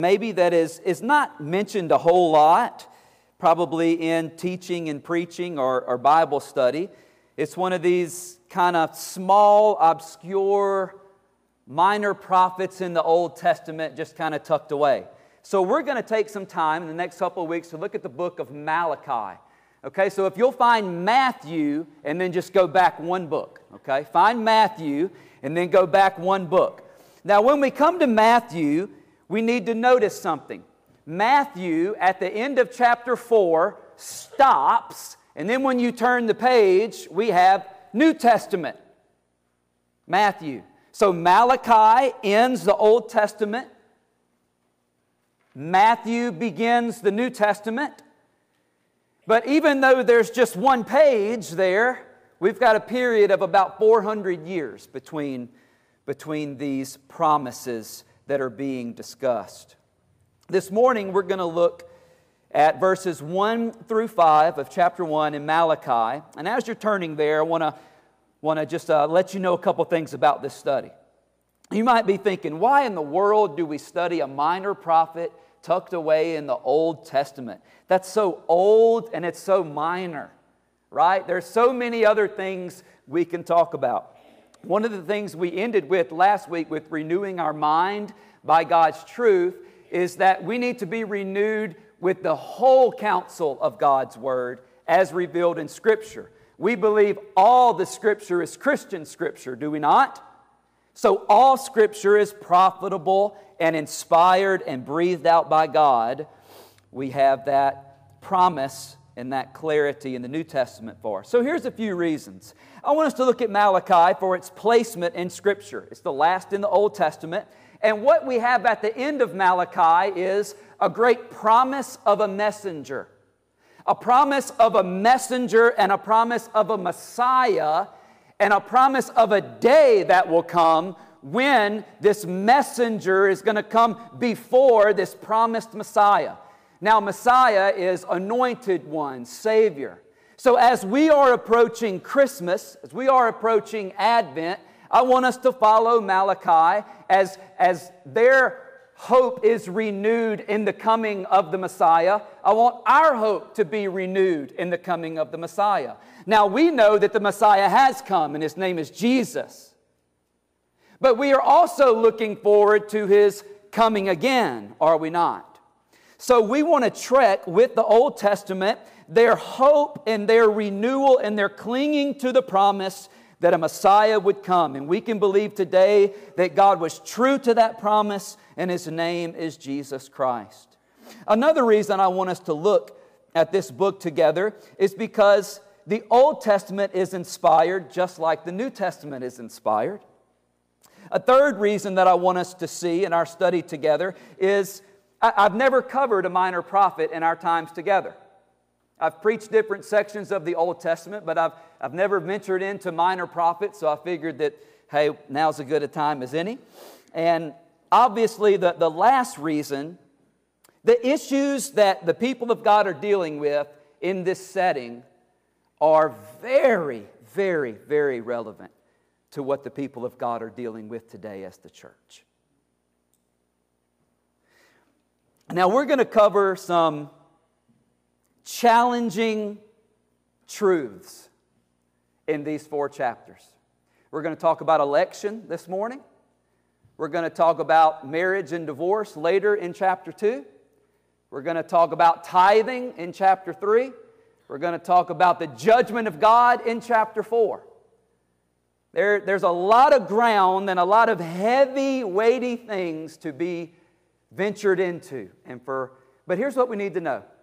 maybe that is not mentioned a whole lot, probably in teaching and preaching or Bible study. It's one of these kind of small, obscure, minor prophets in the Old Testament just kind of tucked away. So we're going to take some time in the next couple of weeks to look at the book of Malachi. Okay, so if you'll find Matthew and then just go back one book. Okay, find Matthew and then go back one book. Now when we come to Matthew, we need to notice something. Matthew, at the end of chapter 4, stops, and then when you turn the page, we have New Testament. Matthew. So Malachi ends the Old Testament. Matthew begins the New Testament. But even though there's just one page there, we've got a period of about 400 years between these promises that are being discussed. This morning we're going to look at verses 1 through 5 of chapter 1 in Malachi. And as you're turning there, I want to just let you know a couple things about this study. You might be thinking, why in the world do we study a minor prophet tucked away in the Old Testament? That's so old and it's so minor, right? There's so many other things we can talk about. One of the things we ended with last week with renewing our mind by God's truth is that we need to be renewed with the whole counsel of God's Word as revealed in Scripture. We believe all the Scripture is Christian Scripture, do we not? So all Scripture is profitable and inspired and breathed out by God. We have that promise and that clarity in the New Testament for us. So here's a few reasons. I want us to look at Malachi for its placement in Scripture. It's the last in the Old Testament. And what we have at the end of Malachi is a great promise of a messenger. A promise of a messenger and a promise of a Messiah and a promise of a day that will come when this messenger is going to come before this promised Messiah. Now, Messiah is anointed one, Savior. So as we are approaching Christmas, as we are approaching Advent, I want us to follow Malachi as their hope is renewed in the coming of the Messiah. I want our hope to be renewed in the coming of the Messiah. Now, we know that the Messiah has come, and His name is Jesus. But we are also looking forward to His coming again, are we not? So we want to trek with the Old Testament, their hope and their renewal and their clinging to the promise that a Messiah would come. And we can believe today that God was true to that promise, and His name is Jesus Christ. Another reason I want us to look at this book together is because the Old Testament is inspired just like the New Testament is inspired. A third reason that I want us to see in our study together is I've never covered a minor prophet in our times together. I've preached different sections of the Old Testament, but I've never ventured into minor prophets, so I figured that, hey, now's as good a time as any. And obviously, the last reason, the issues that the people of God are dealing with in this setting are very, very, very relevant to what the people of God are dealing with today as the church. Now, we're going to cover some challenging truths in these 4 chapters. We're going to talk about election this morning. We're going to talk about marriage and divorce later in chapter 2. We're going to talk about tithing in chapter 3. We're going to talk about the judgment of God in chapter 4. There's a lot of ground and a lot of heavy, weighty things to be ventured into. But here's what we need to know.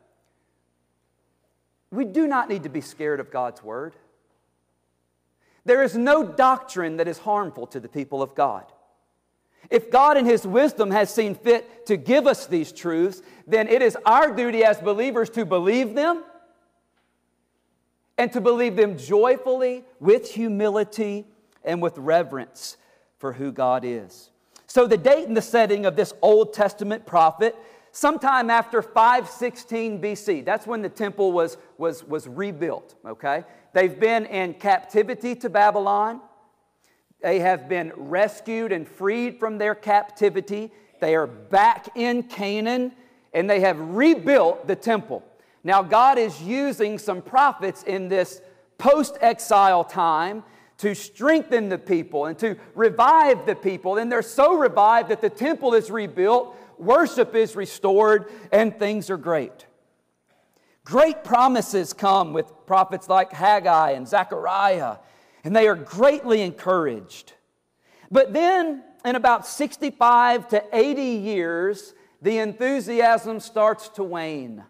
We do not need to be scared of God's Word. There is no doctrine that is harmful to the people of God. If God in His wisdom has seen fit to give us these truths, then it is our duty as believers to believe them and to believe them joyfully, with humility, and with reverence for who God is. So the date and the setting of this Old Testament prophet, sometime after 516 BC. That's when the temple was rebuilt, okay? They've been in captivity to Babylon. They have been rescued and freed from their captivity They are back in Canaan, and they have rebuilt the temple. Now, God is using some prophets in this post-exile time to strengthen the people and to revive the people. And they're so revived that the temple is rebuilt, worship is restored, and things are great. Great promises come with prophets like Haggai and Zechariah, and they are greatly encouraged. But then, in about 65 to 80 years, the enthusiasm starts to wane.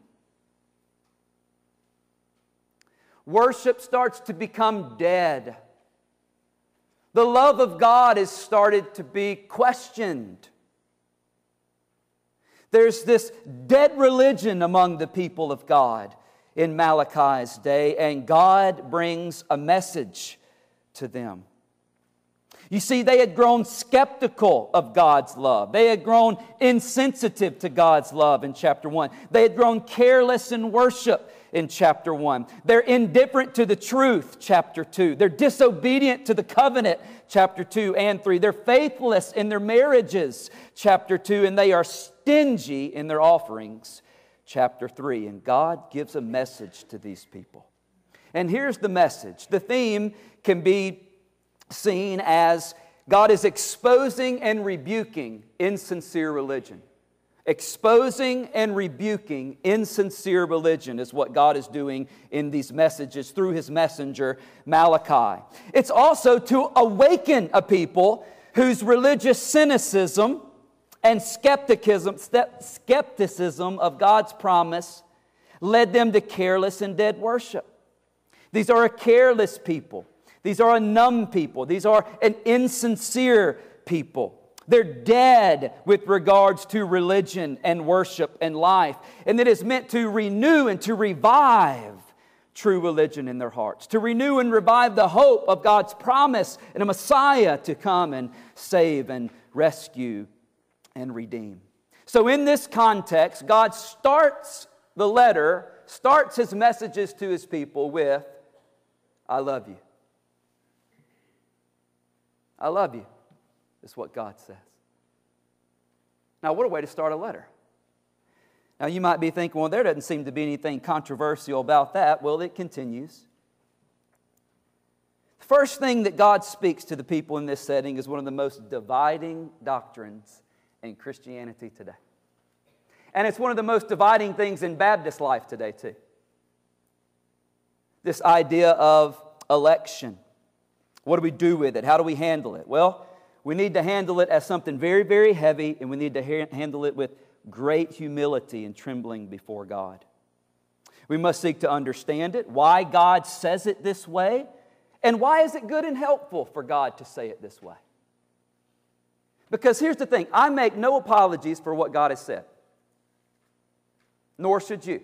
Worship starts to become dead. The love of God has started to be questioned. There's this dead religion among the people of God in Malachi's day, and God brings a message to them. You see, they had grown skeptical of God's love. They had grown insensitive to God's love in chapter 1. They had grown careless in worship in chapter 1. They're indifferent to the truth, chapter 2. They're disobedient to the covenant, chapter 2 and 3. They're faithless in their marriages, chapter 2. And they are stingy in their offerings, chapter 3. And God gives a message to these people. And here's the message. The theme can be seen as God is exposing and rebuking insincere religion. Exposing and rebuking insincere religion is what God is doing in these messages through His messenger, Malachi. It's also to awaken a people whose religious cynicism and skepticism of God's promise led them to careless and dead worship. These are a careless people. These are a numb people. These are an insincere people. They're dead with regards to religion and worship and life. And it is meant to renew and to revive true religion in their hearts. To renew and revive the hope of God's promise and a Messiah to come and save and rescue and redeem. So in this context, God starts His messages to His people with, I love you. I love you, is what God says. Now, what a way to start a letter. Now, you might be thinking, well, there doesn't seem to be anything controversial about that. Well, it continues. The first thing that God speaks to the people in this setting is one of the most dividing doctrines in Christianity today. And it's one of the most dividing things in Baptist life today, too. This idea of election. What do we do with it? How do we handle it? Well, we need to handle it as something very, very heavy, and we need to handle it with great humility and trembling before God. We must seek to understand it, why God says it this way, and why is it good and helpful for God to say it this way? Because here's the thing, I make no apologies for what God has said, nor should you.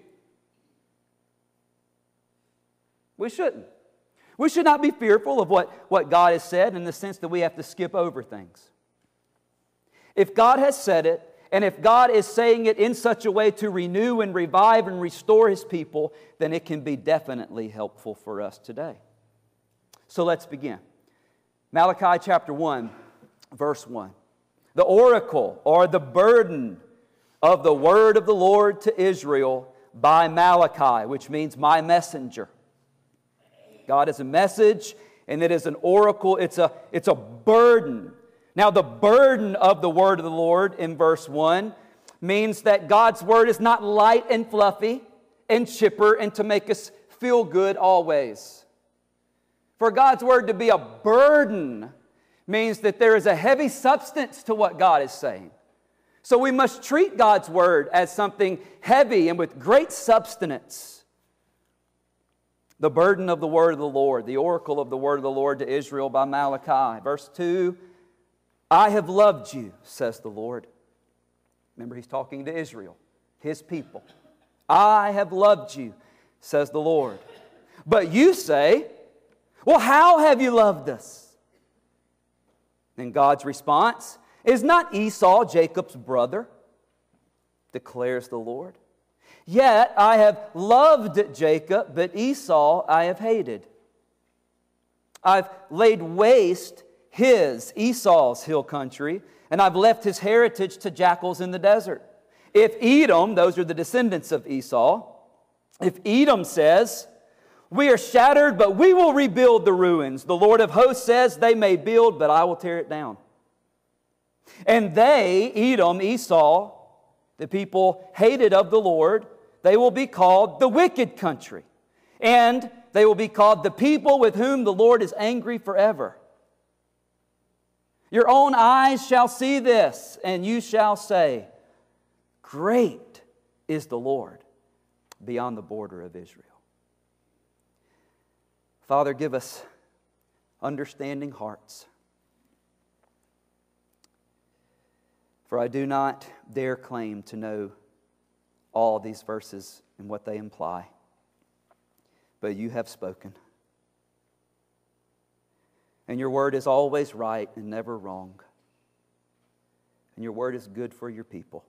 We shouldn't. We should not be fearful of what God has said in the sense that we have to skip over things. If God has said it, and if God is saying it in such a way to renew and revive and restore His people, then it can be definitely helpful for us today. So let's begin. Malachi chapter 1, verse 1. The oracle or the burden of the word of the Lord to Israel by Malachi, which means my messenger. God is a message, and it is an oracle. It's a burden. Now, the burden of the word of the Lord in verse 1 means that God's word is not light and fluffy and chipper and to make us feel good always. For God's word to be a burden means that there is a heavy substance to what God is saying. So we must treat God's word as something heavy and with great substance. The burden of the word of the Lord, the oracle of the word of the Lord to Israel by Malachi. Verse 2, I have loved you, says the Lord. Remember, He's talking to Israel, His people. I have loved you, says the Lord. But you say, well, how have you loved us? And God's response is not Esau, Jacob's brother, declares the Lord. Yet I have loved Jacob, but Esau I have hated. I've laid waste Esau's hill country, and I've left his heritage to jackals in the desert. If Edom, those are the descendants of Esau, if Edom says, we are shattered, but we will rebuild the ruins. The Lord of hosts says, they may build, but I will tear it down. And they, Edom, Esau, the people hated of the Lord, they will be called the wicked country. And they will be called the people with whom the Lord is angry forever. Your own eyes shall see this, and you shall say, great is the Lord beyond the border of Israel. Father, give us understanding hearts. For I do not dare claim to know all these verses and what they imply. But you have spoken. And your word is always right and never wrong. And your word is good for your people.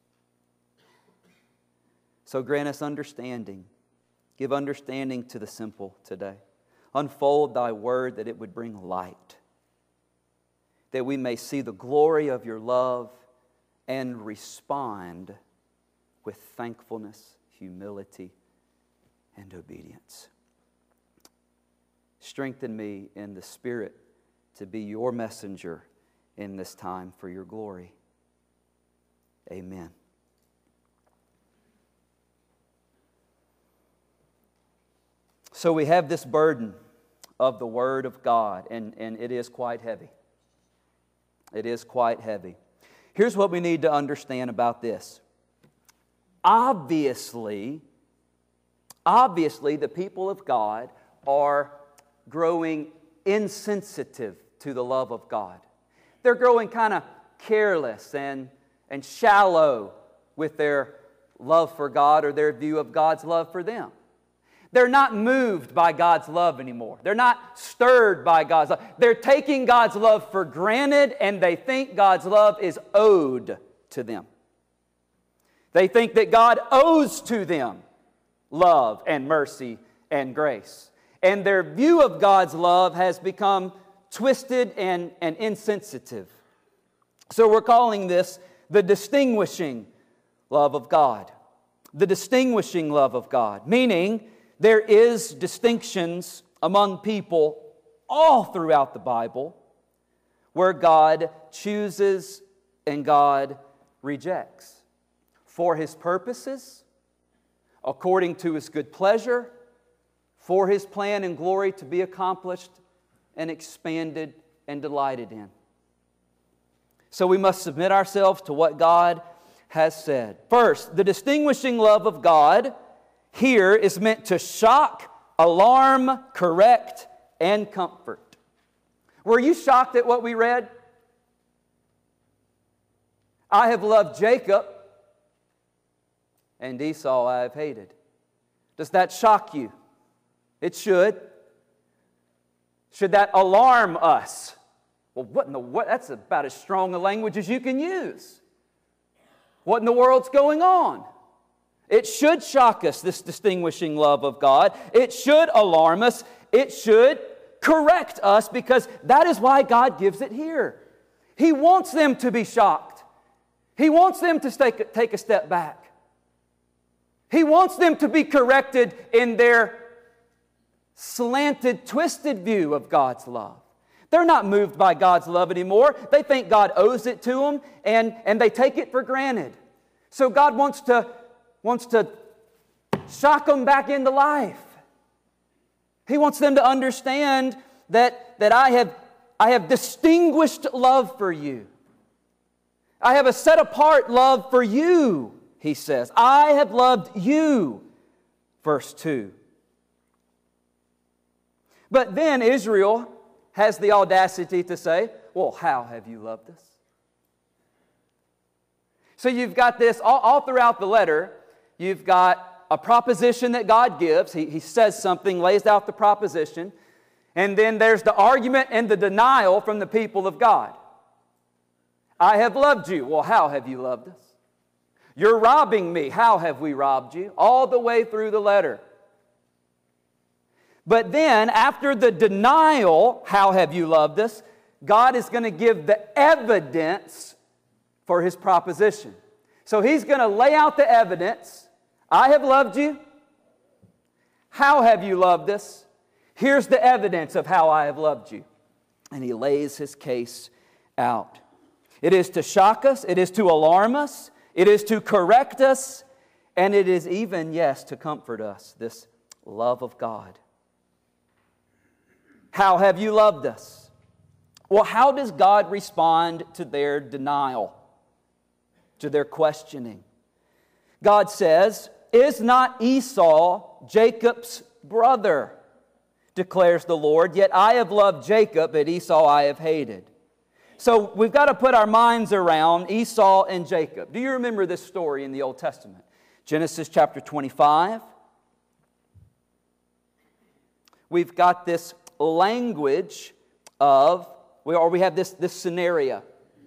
So grant us understanding. Give understanding to the simple today. Unfold thy word that it would bring light. That we may see the glory of your love and respond with thankfulness, humility, and obedience. Strengthen me in the Spirit to be your messenger in this time for your glory. Amen. So we have this burden of the Word of God, and it is quite heavy. It is quite heavy. Here's what we need to understand about this. Obviously, the people of God are growing insensitive to the love of God. They're growing kind of careless and shallow with their love for God or their view of God's love for them. They're not moved by God's love anymore. They're not stirred by God's love. They're taking God's love for granted, and they think God's love is owed to them. They think that God owes to them love and mercy and grace. And their view of God's love has become twisted and insensitive. So we're calling this the distinguishing love of God. The distinguishing love of God, meaning there is distinctions among people all throughout the Bible where God chooses and God rejects. For His purposes, according to His good pleasure, for His plan and glory to be accomplished and expanded and delighted in. So we must submit ourselves to what God has said. First, the distinguishing love of God here is meant to shock, alarm, correct, and comfort. Were you shocked at what we read? I have loved Jacob, and Esau I have hated. Does that shock you? It should. Should that alarm us? Well, what? That's about as strong a language as you can use. What in the world's going on? It should shock us, this distinguishing love of God. It should alarm us. It should correct us, because that is why God gives it here. He wants them to be shocked. He wants them to take a step back. He wants them to be corrected in their slanted, twisted view of God's love. They're not moved by God's love anymore. They think God owes it to them, and they take it for granted. So God wants to shock them back into life. He wants them to understand that I have distinguished love for you. I have a set-apart love for you, he says. I have loved you, verse 2. But then Israel has the audacity to say, well, how have you loved us? So you've got this all throughout the letter. You've got a proposition that God gives. He says something, lays out the proposition. And then there's the argument and the denial from the people of God. I have loved you. Well, how have you loved us? You're robbing me. How have we robbed you? All the way through the letter. But then, after the denial, how have you loved us? God is going to give the evidence for His proposition. So He's going to lay out the evidence. I have loved you. How have you loved us? Here's the evidence of how I have loved you. And He lays His case out. It is to shock us. It is to alarm us. It is to correct us. And it is even, yes, to comfort us. This love of God. How have you loved us? Well, how does God respond to their denial? To their questioning? God says, "Is not Esau Jacob's brother? Declares the Lord. Yet I have loved Jacob, but Esau I have hated." So we've got to put our minds around Esau and Jacob. Do you remember this story in the Old Testament? Genesis chapter 25. We've got this language of, we have this scenario.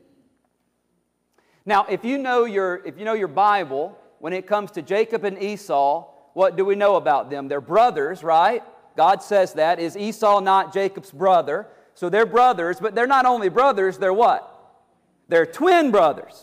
Now, if you know your Bible, when it comes to Jacob and Esau, what do we know about them? They're brothers, right? God says that. Is Esau not Jacob's brother? So they're brothers, but they're not only brothers, they're what? They're twin brothers.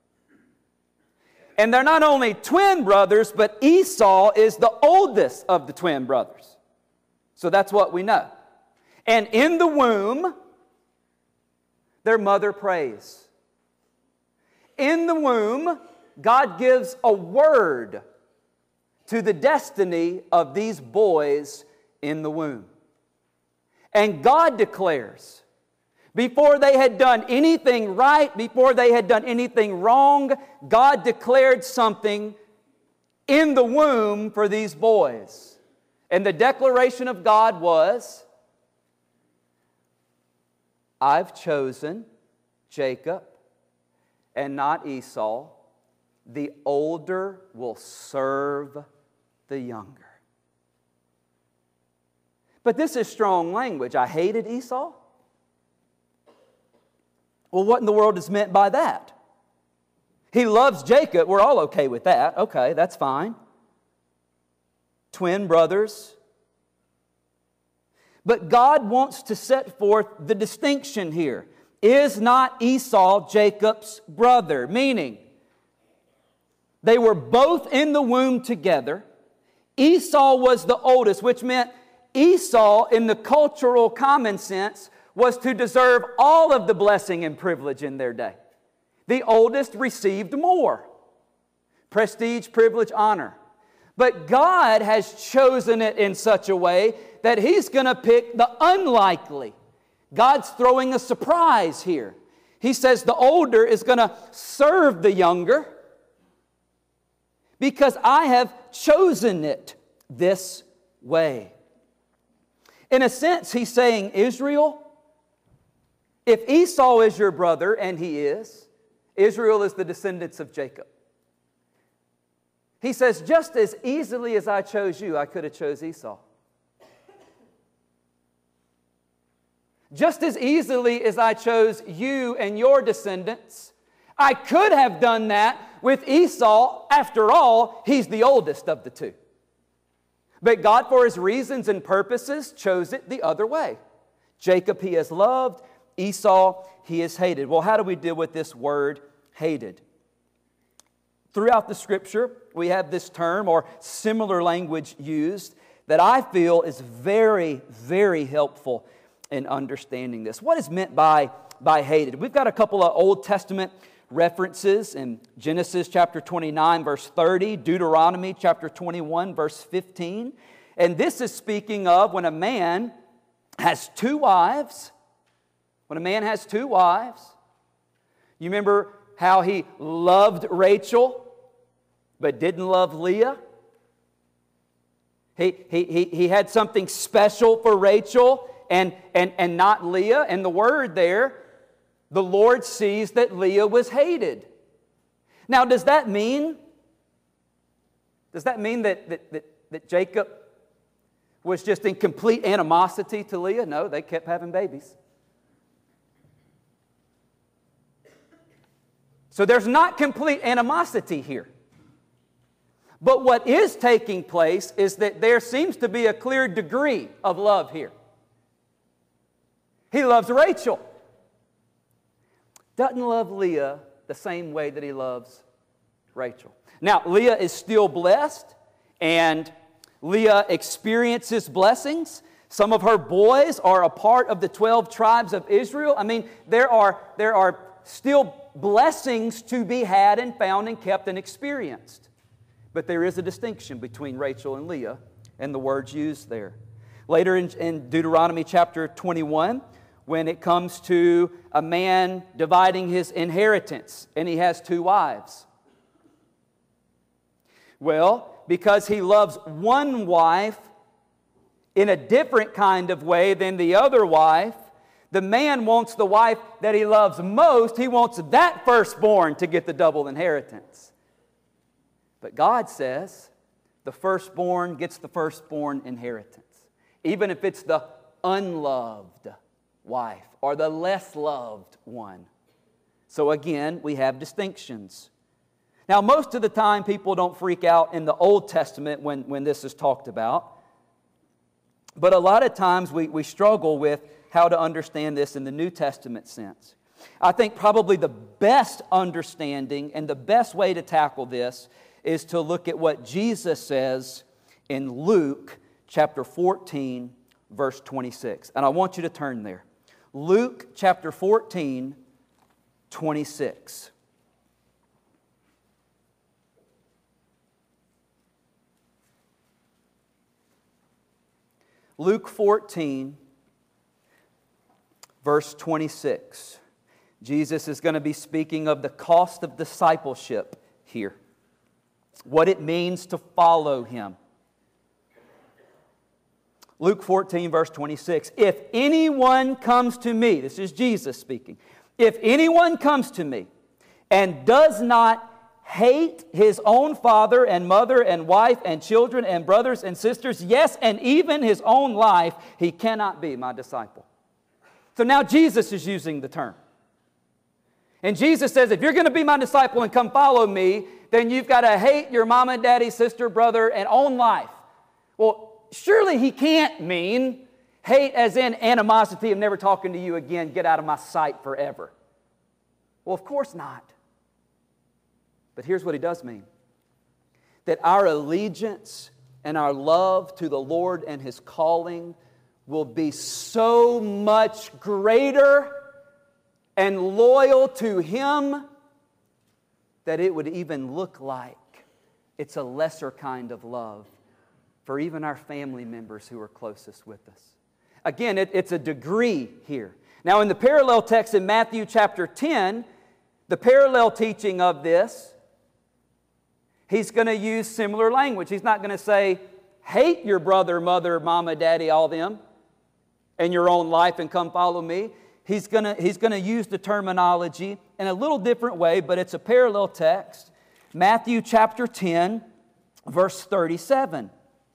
And they're not only twin brothers, but Esau is the oldest of the twin brothers. So that's what we know. And in the womb, their mother prays. In the womb, God gives a word to the destiny of these boys in the womb. And God declares, before they had done anything right, before they had done anything wrong, God declared something in the womb for these boys. And the declaration of God was, "I've chosen Jacob and not Esau. The older will serve the younger." But this is strong language. I hated Esau? Well, what in the world is meant by that? He loves Jacob. We're all okay with that. Okay, that's fine. Twin brothers. But God wants to set forth the distinction here. Is not Esau Jacob's brother? Meaning, they were both in the womb together. Esau was the oldest, which meant Esau, in the cultural common sense, was to deserve all of the blessing and privilege in their day. The oldest received more. Prestige, privilege, honor. But God has chosen it in such a way that He's going to pick the unlikely. God's throwing a surprise here. He says the older is going to serve the younger because I have chosen it this way. In a sense, He's saying, Israel, if Esau is your brother, and he is, Israel is the descendants of Jacob. He says, just as easily as I chose you, I could have chose Esau. Just as easily as I chose you and your descendants, I could have done that with Esau. After all, he's the oldest of the two. But God, for His reasons and purposes, chose it the other way. Jacob He has loved, Esau He has hated. Well, how do we deal with this word hated? Throughout the Scripture, we have this term or similar language used that I feel is very, very helpful in understanding this. What is meant by hated? We've got a couple of Old Testament references in Genesis chapter 29, verse 30, Deuteronomy chapter 21, verse 15. And this is speaking of when a man has two wives. When a man has two wives. You remember how he loved Rachel, but didn't love Leah? He had something special for Rachel and not Leah. And the word there, the Lord sees that Leah was hated. Now, does that mean that Jacob was just in complete animosity to Leah? No, they kept having babies. So there's not complete animosity here. But what is taking place is that there seems to be a clear degree of love here. He loves Rachel. doesn't love Leah the same way that he loves Rachel. Now, Leah is still blessed, and Leah experiences blessings. Some of her boys are a part of the 12 tribes of Israel. I mean, there are still blessings to be had and found and kept and experienced. But there is a distinction between Rachel and Leah and the words used there. Later in Deuteronomy chapter 21, when it comes to a man dividing his inheritance and he has 2 wives. Well, because he loves one wife in a different kind of way than the other wife, the man wants the wife that he loves most. He wants that firstborn to get the double inheritance. But God says the firstborn gets the firstborn inheritance, even if it's the unloved wife or the less loved one. So again, we have distinctions. Now, most of the time, people don't freak out in the Old Testament when this is talked about. But a lot of times we struggle with how to understand this in the New Testament sense. I think probably the best understanding and the best way to tackle this is to look at what Jesus says in Luke chapter 14, verse 26. And I want you to turn there. Luke chapter 14, 26. Luke 14, verse 26. Jesus is going to be speaking of the cost of discipleship here. What it means to follow Him. Luke 14, verse 26. If anyone comes to me, this is Jesus speaking. If anyone comes to me and does not hate his own father and mother and wife and children and brothers and sisters, yes, and even his own life, he cannot be my disciple. So now Jesus is using the term. And Jesus says, if you're going to be my disciple and come follow me, then you've got to hate your mama, daddy, sister, brother, and own life. Well, surely he can't mean hate as in animosity of never talking to you again, get out of my sight forever. Well, of course not. But here's what he does mean. That our allegiance and our love to the Lord and His calling will be so much greater and loyal to Him that it would even look like it's a lesser kind of love for even our family members who are closest with us. Again, it's a degree here. Now in the parallel text in Matthew chapter 10, the parallel teaching of this, he's going to use similar language. He's not going to say, hate your brother, mother, mama, daddy, all them, and your own life and come follow me. He's going to use the terminology in a little different way, but it's a parallel text. Matthew chapter 10, verse 37.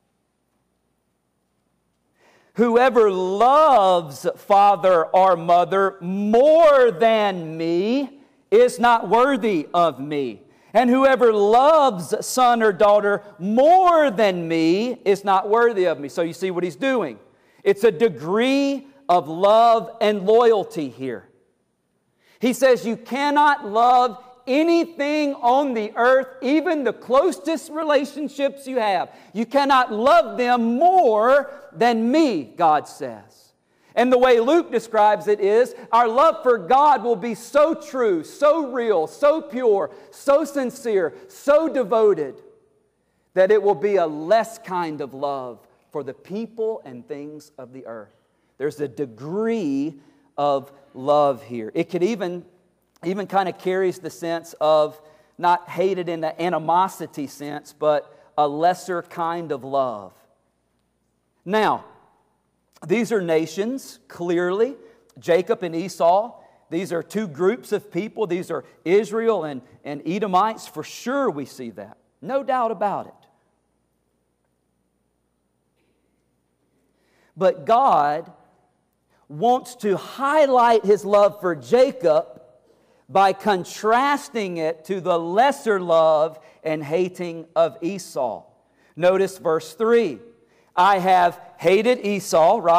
Whoever loves father or mother more than me is not worthy of me. And whoever loves son or daughter more than me is not worthy of me. So you see what he's doing. It's a degree of love and loyalty here. He says you cannot love anything on the earth, even the closest relationships you have. You cannot love them more than me, God says. And the way Luke describes it is, our love for God will be so true, so real, so pure, so sincere, so devoted, that it will be a less kind of love for the people and things of the earth. There's a degree of love here. It could even kind of carries the sense of not hated in the animosity sense, but a lesser kind of love. Now, these are nations, clearly. Jacob and Esau. These are two groups of people. These are Israel and Edomites. For sure we see that. No doubt about it. But God wants to highlight His love for Jacob by contrasting it to the lesser love and hating of Esau. Notice verse 3. I have hated Esau, right?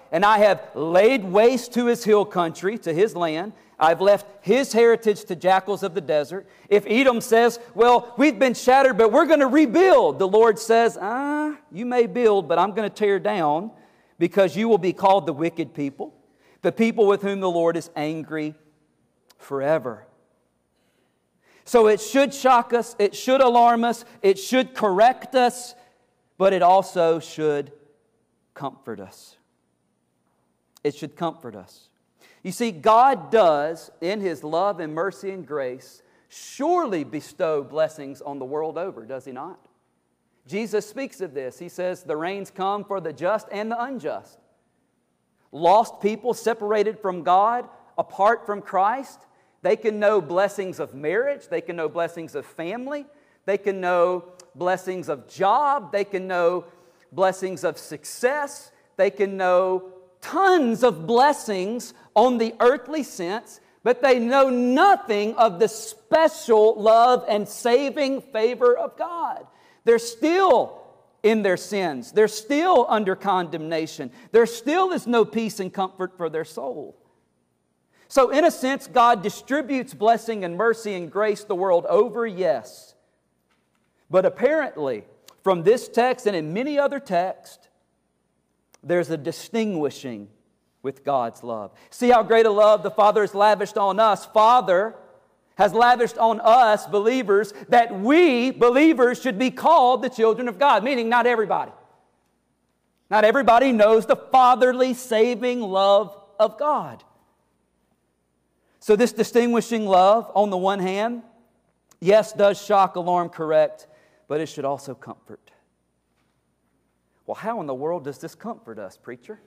and I have laid waste to his hill country, to his land. I've left his heritage to jackals of the desert. If Edom says, well, we've been shattered, but we're going to rebuild, the Lord says, you may build, but I'm going to tear down, because you will be called the wicked people, the people with whom the Lord is angry forever. So it should shock us, it should alarm us, it should correct us, but it also should comfort us. It should comfort us. You see, God does, in His love and mercy and grace, surely bestow blessings on the world over, does He not? Jesus speaks of this. He says, the rains come for the just and the unjust. Lost people separated from God, apart from Christ, they can know blessings of marriage, they can know blessings of family, they can know blessings of job, they can know blessings of success, they can know tons of blessings on the earthly sense, but they know nothing of the special love and saving favor of God. They're still in their sins. They're still under condemnation. There still is no peace and comfort for their soul. So in a sense, God distributes blessing and mercy and grace the world over, yes. But apparently, from this text and in many other texts, there's a distinguishing with God's love. See how great a love the Father has lavished on us. Father has lavished on us, believers, that we, believers, should be called the children of God. Meaning not everybody. Not everybody knows the fatherly, saving love of God. So this distinguishing love, on the one hand, yes, does shock, alarm, correct, but it should also comfort. Well, how in the world does this comfort us, preacher?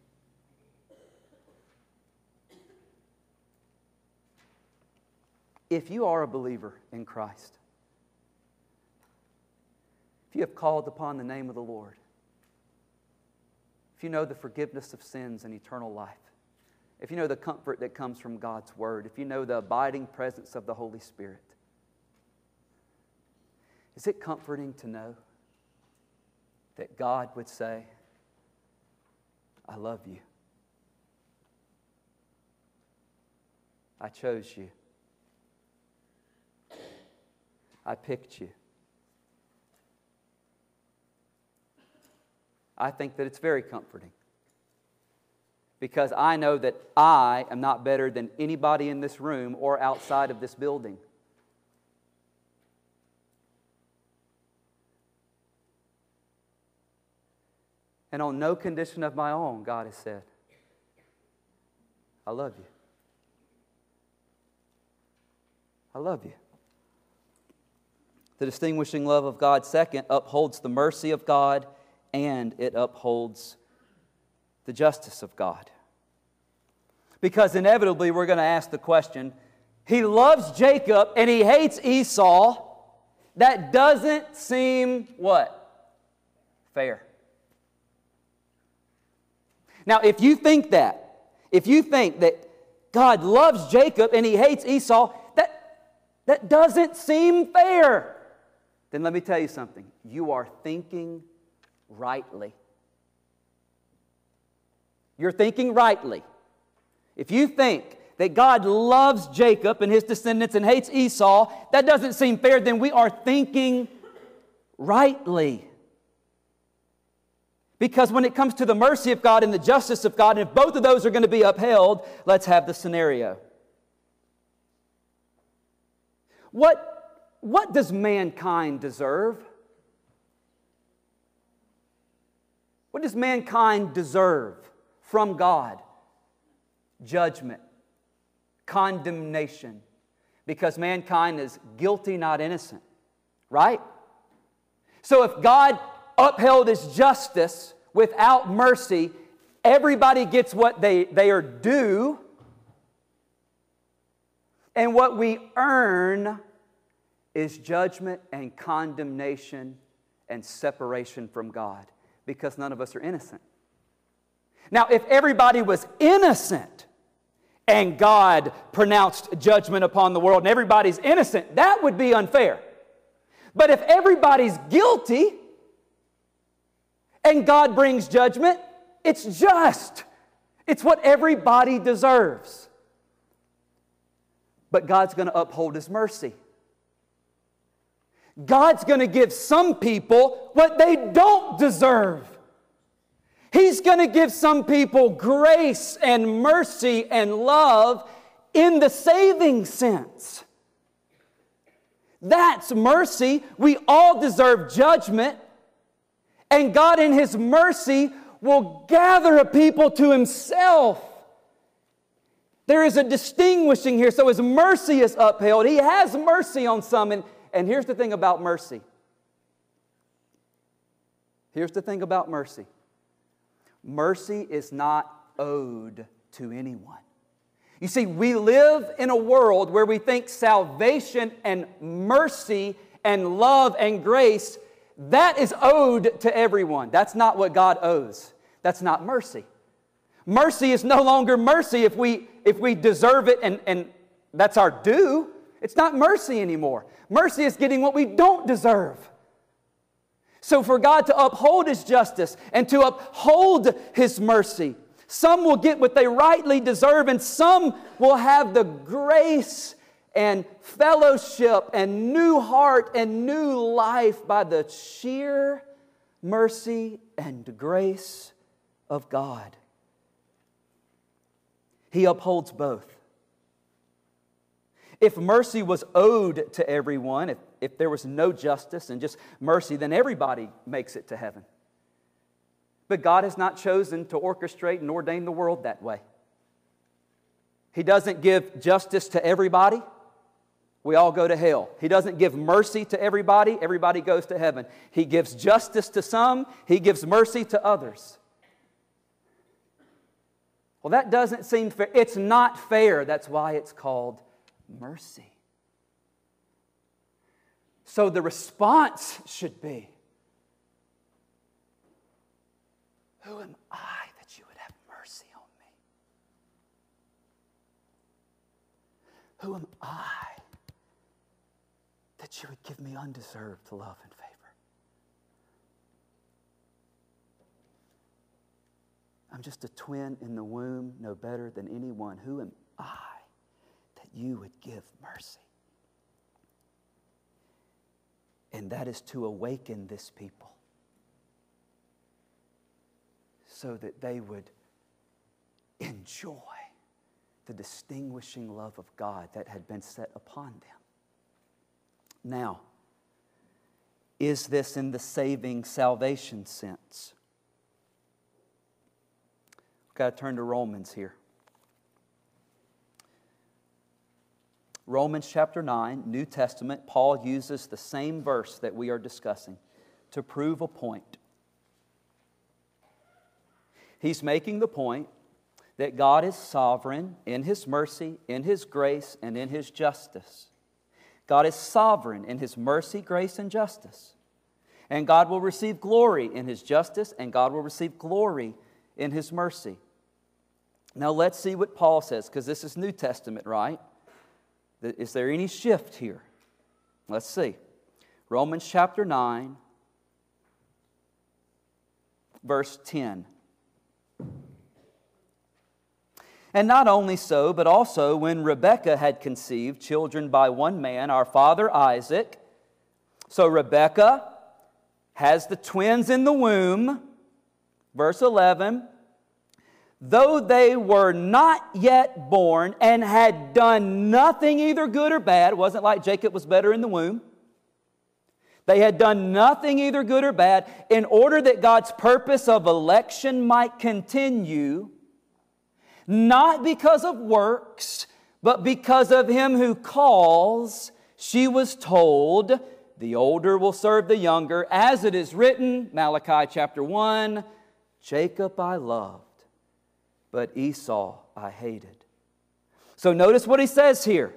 If you are a believer in Christ, if you have called upon the name of the Lord, if you know the forgiveness of sins and eternal life, if you know the comfort that comes from God's Word, if you know the abiding presence of the Holy Spirit, is it comforting to know that God would say, I love you. I chose you. I picked you. I think that it's very comforting. Because I know that I am not better than anybody in this room or outside of this building. And on no condition of my own, God has said, I love you. I love you. The distinguishing love of God, second, upholds the mercy of God, and it upholds the justice of God. Because inevitably we're going to ask the question, He loves Jacob and He hates Esau. That doesn't seem what? Fair. Now, if you think that God loves Jacob and He hates Esau, that doesn't seem fair. Then let me tell you something. You are thinking rightly. You're thinking rightly. If you think that God loves Jacob and his descendants and hates Esau, that doesn't seem fair, then we are thinking rightly. Because when it comes to the mercy of God and the justice of God, and if both of those are going to be upheld, let's have the scenario. What does mankind deserve? What does mankind deserve from God? Judgment, condemnation, because mankind is guilty, not innocent, right? So if God upheld His justice without mercy, everybody gets what they are due, and what we earn is judgment and condemnation and separation from God, because none of us are innocent. Now, if everybody was innocent and God pronounced judgment upon the world and everybody's innocent, that would be unfair. But if everybody's guilty and God brings judgment, it's just It's what everybody deserves. But God's going to uphold His mercy. God's going to give some people what they don't deserve. He's going to give some people grace and mercy and love in the saving sense. That's mercy. We all deserve judgment. And God in His mercy will gather a people to Himself. There is a distinguishing here. So His mercy is upheld. He has mercy on some. And here's the thing about mercy. Here's the thing about mercy. Mercy is not owed to anyone. You see, we live in a world where we think salvation and mercy and love and grace, that is owed to everyone. That's not what God owes. That's not mercy. Mercy is no longer mercy if we deserve it and that's our due. It's not mercy anymore. Mercy is getting what we don't deserve. So for God to uphold His justice and to uphold His mercy, some will get what they rightly deserve and some will have the grace and fellowship and new heart and new life by the sheer mercy and grace of God. He upholds both. If mercy was owed to everyone, if there was no justice and just mercy, then everybody makes it to heaven. But God has not chosen to orchestrate and ordain the world that way. He doesn't give justice to everybody. We all go to hell. He doesn't give mercy to everybody. Everybody goes to heaven. He gives justice to some. He gives mercy to others. Well, that doesn't seem fair. It's not fair. That's why it's called mercy. So the response should be, who am I that you would have mercy on me? Who am I that you would give me undeserved love and favor? I'm just a twin in the womb, no better than anyone. Who am I that you would give mercy? And that is to awaken this people so that they would enjoy the distinguishing love of God that had been set upon them. Now, is this in the saving salvation sense? We've got to turn to Romans here. Romans chapter 9, New Testament, Paul uses the same verse that we are discussing to prove a point. He's making the point that God is sovereign in His mercy, in His grace, and in His justice. God is sovereign in His mercy, grace, and justice. And God will receive glory in His justice, and God will receive glory in His mercy. Now let's see what Paul says, because this is New Testament, right? Is there any shift here? Let's see. Romans chapter 9, verse 10. And not only so, but also when Rebekah had conceived children by one man, our father Isaac. So Rebekah has the twins in the womb. Verse 11. Though they were not yet born and had done nothing either good or bad, it wasn't like Jacob was better in the womb. They had done nothing either good or bad, in order that God's purpose of election might continue, not because of works, but because of Him who calls. She was told, the older will serve the younger, as it is written, Malachi chapter 1, Jacob I loved, but Esau I hated. So notice what he says here.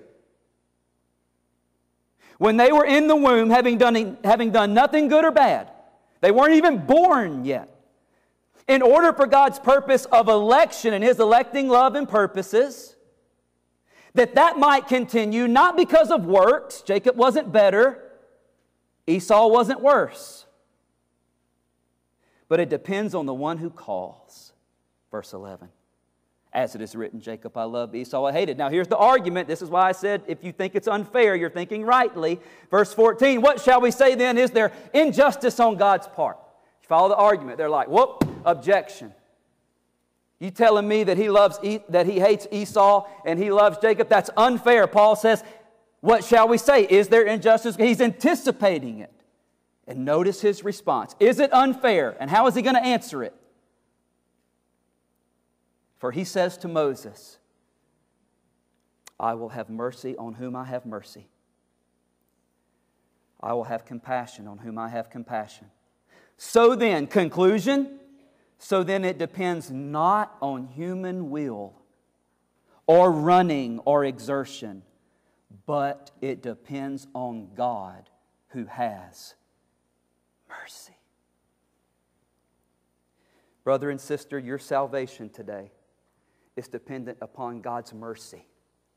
When they were in the womb, having done nothing good or bad, they weren't even born yet. In order for God's purpose of election and His electing love and purposes, that might continue, not because of works. Jacob wasn't better. Esau wasn't worse. But it depends on the one who calls. Verse 11. As it is written, Jacob I loved, Esau I hated. Now here's the argument. This is why I said if you think it's unfair, you're thinking rightly. Verse 14, what shall we say then? Is there injustice on God's part? You follow the argument. They're like, whoop, objection. You telling me that he hates Esau and he loves Jacob? That's unfair. Paul says, what shall we say? Is there injustice? He's anticipating it. And notice his response. Is it unfair? And how is he going to answer it? For he says to Moses, I will have mercy on whom I have mercy. I will have compassion on whom I have compassion. So then, conclusion, so then it depends not on human will or running or exertion, but it depends on God who has mercy. Brother and sister, your salvation today is dependent upon God's mercy.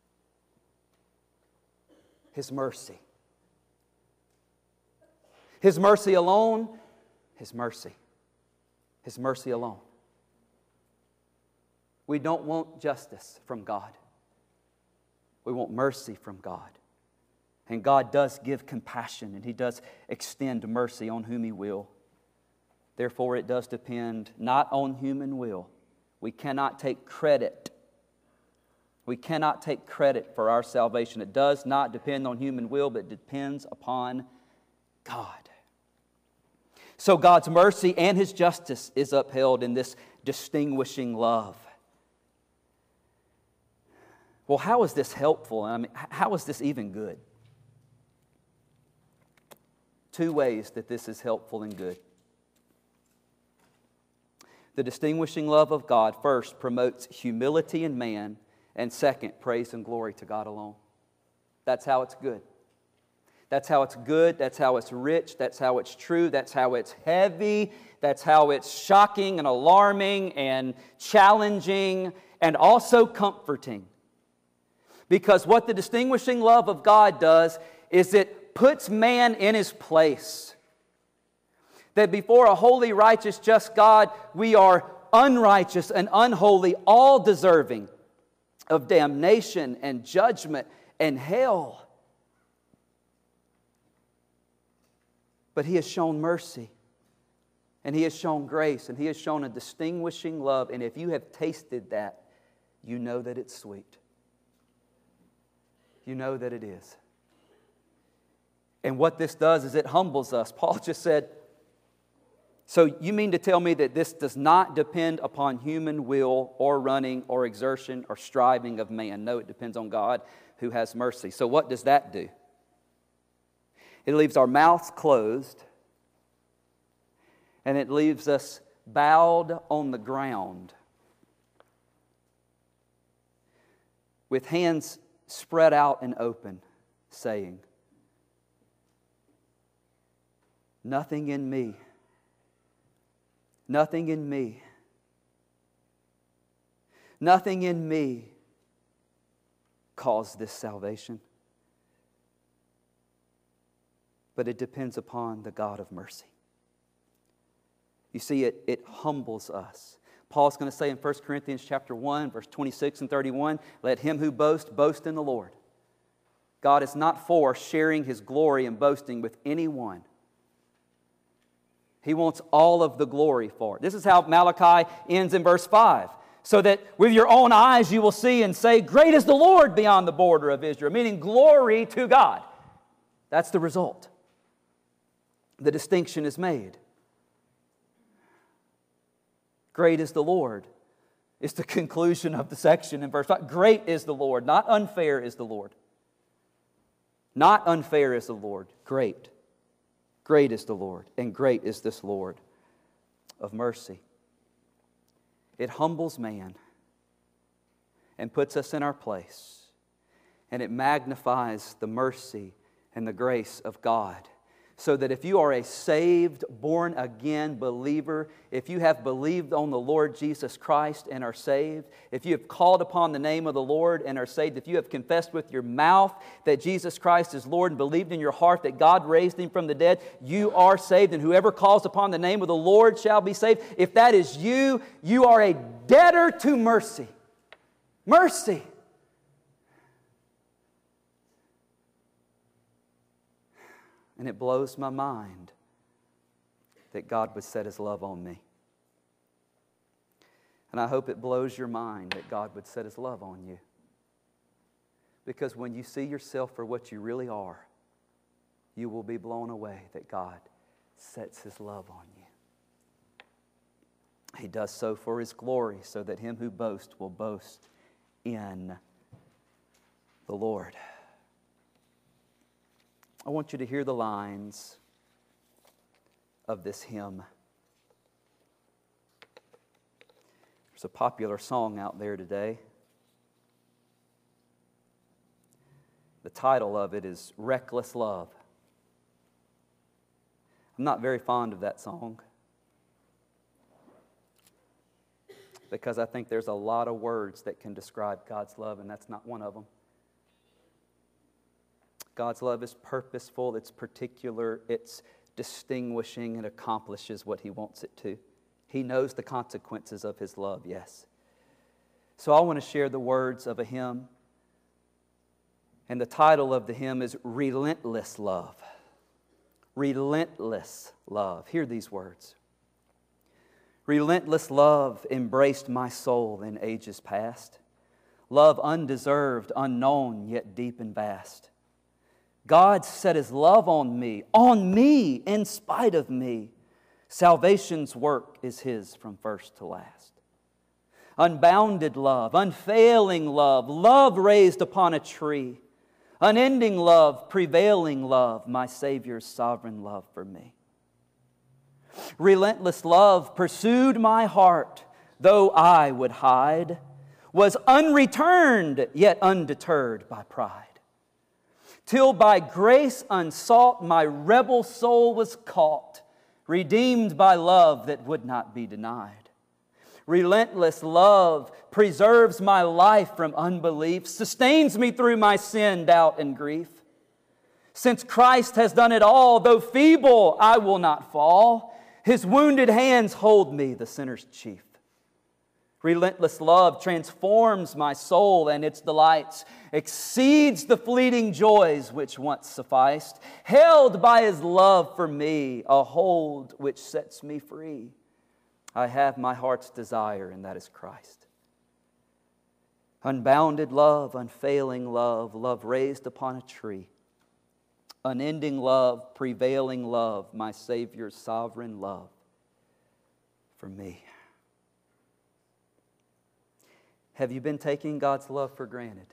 His mercy. His mercy alone. His mercy. His mercy alone. We don't want justice from God. We want mercy from God. And God does give compassion, and He does extend mercy on whom He will. Therefore, it does depend not on human will. We cannot take credit. We cannot take credit for our salvation. It does not depend on human will, but it depends upon God. So God's mercy and His justice is upheld in this distinguishing love. Well, how is this helpful? I mean, how is this even good? Two ways that this is helpful and good. The distinguishing love of God, first, promotes humility in man, and second, praise and glory to God alone. That's how it's good. That's how it's good. That's how it's rich. That's how it's true. That's how it's heavy. That's how it's shocking and alarming and challenging and also comforting. Because what the distinguishing love of God does is it puts man in his place. That before a holy, righteous, just God, we are unrighteous and unholy, all deserving of damnation and judgment and hell. But He has shown mercy, and He has shown grace, and He has shown a distinguishing love. And if you have tasted that, you know that it's sweet. You know that it is. And what this does is it humbles us. Paul just said, so you mean to tell me that this does not depend upon human will or running or exertion or striving of man? No, it depends on God who has mercy. So what does that do? It leaves our mouths closed, and it leaves us bowed on the ground with hands spread out and open, saying, nothing in me, nothing in me, nothing in me caused this salvation. But it depends upon the God of mercy. You see, it humbles us. Paul's going to say in 1 Corinthians chapter 1, verse 26 and 31, let him who boasts, boast in the Lord. God is not for sharing His glory and boasting with anyone. He wants all of the glory for it. This is how Malachi ends in verse 5. So that with your own eyes you will see and say, great is the Lord beyond the border of Israel. Meaning glory to God. That's the result. The distinction is made. Great is the Lord. It's the conclusion of the section in verse 5. Great is the Lord. Not unfair is the Lord. Not unfair is the Lord. Great. Great is the Lord. And great is this Lord of mercy. It humbles man and puts us in our place. And it magnifies the mercy and the grace of God. So that if you are a saved, born-again believer, if you have believed on the Lord Jesus Christ and are saved, if you have called upon the name of the Lord and are saved, if you have confessed with your mouth that Jesus Christ is Lord and believed in your heart that God raised Him from the dead, you are saved. And whoever calls upon the name of the Lord shall be saved. If that is you, you are a debtor to mercy. Mercy. And it blows my mind that God would set His love on me. And I hope it blows your mind that God would set His love on you. Because when you see yourself for what you really are, you will be blown away that God sets His love on you. He does so for His glory, so that him who boasts will boast in the Lord. I want you to hear the lines of this hymn. There's a popular song out there today. The title of it is Reckless Love. I'm not very fond of that song because I think there's a lot of words that can describe God's love, and that's not one of them. God's love is purposeful, it's particular, it's distinguishing, and accomplishes what He wants it to. He knows the consequences of His love, yes. So I want to share the words of a hymn, and the title of the hymn is Relentless Love. Relentless love. Hear these words. Relentless love embraced my soul in ages past. Love undeserved, unknown, yet deep and vast. God set His love on me, in spite of me. Salvation's work is His from first to last. Unbounded love, unfailing love, love raised upon a tree. Unending love, prevailing love, my Savior's sovereign love for me. Relentless love pursued my heart, though I would hide, was unreturned, yet undeterred by pride. Till by grace unsought my rebel soul was caught, redeemed by love that would not be denied. Relentless love preserves my life from unbelief, sustains me through my sin, doubt, and grief. Since Christ has done it all, though feeble, I will not fall. His wounded hands hold me, the sinner's chief. Relentless love transforms my soul and its delights, exceeds the fleeting joys which once sufficed. Held by His love for me, a hold which sets me free. I have my heart's desire, and that is Christ. Unbounded love, unfailing love, love raised upon a tree. Unending love, prevailing love, my Savior's sovereign love for me. Have you been taking God's love for granted?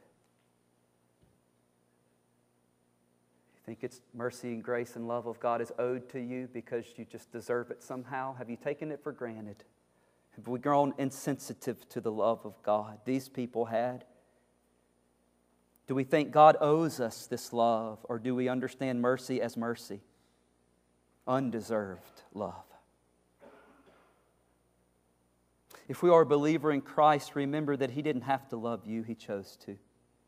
You think it's mercy and grace and love of God is owed to you because you just deserve it somehow? Have you taken it for granted? Have we grown insensitive to the love of God? These people had. Do we think God owes us this love, or do we understand mercy as mercy? Undeserved love. If we are a believer in Christ, remember that He didn't have to love you, He chose to.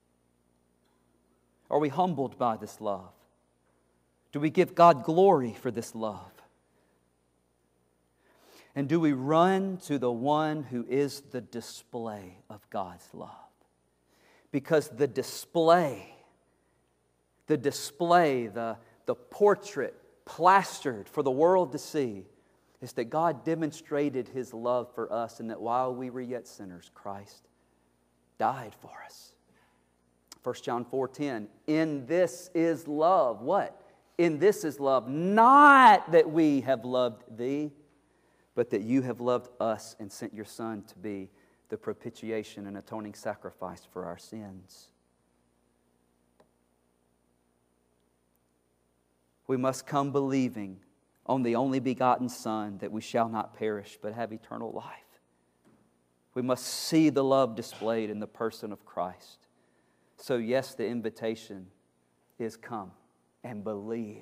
Are we humbled by this love? Do we give God glory for this love? And do we run to the one who is the display of God's love? Because the display, the portrait plastered for the world to see is that God demonstrated His love for us, and that while we were yet sinners, Christ died for us. 1 John 4:10, in this is love. What? In this is love, not that we have loved thee, but that you have loved us and sent your Son to be the propitiation and atoning sacrifice for our sins. We must come believing on the only begotten Son, that we shall not perish but have eternal life. We must see the love displayed in the person of Christ. So yes, the invitation is come and believe.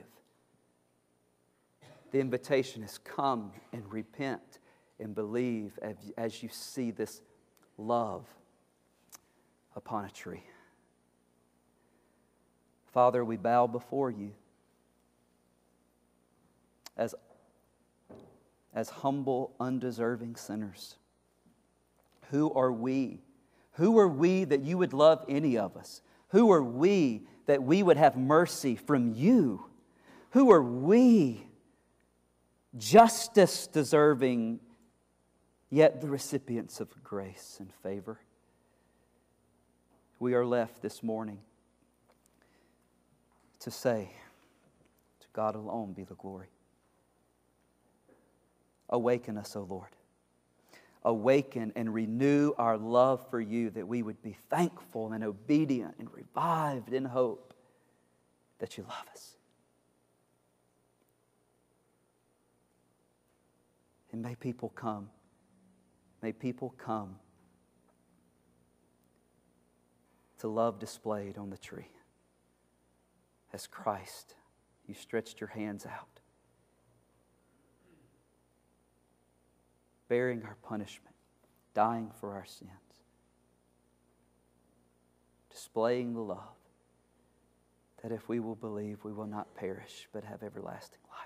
The invitation is come and repent and believe as you see this love upon a tree. Father, we bow before you as humble, undeserving sinners. Who are we? Who are we that you would love any of us? Who are we that we would have mercy from you? Who are we, justice deserving, yet the recipients of grace and favor? We are left this morning to say, to God alone be the glory. Awaken us, O Lord. Awaken and renew our love for you, that we would be thankful and obedient and revived in hope that you love us. And may people come. May people come to love displayed on the tree. As Christ, you stretched your hands out, bearing our punishment, dying for our sins, displaying the love that if we will believe, we will not perish but have everlasting life.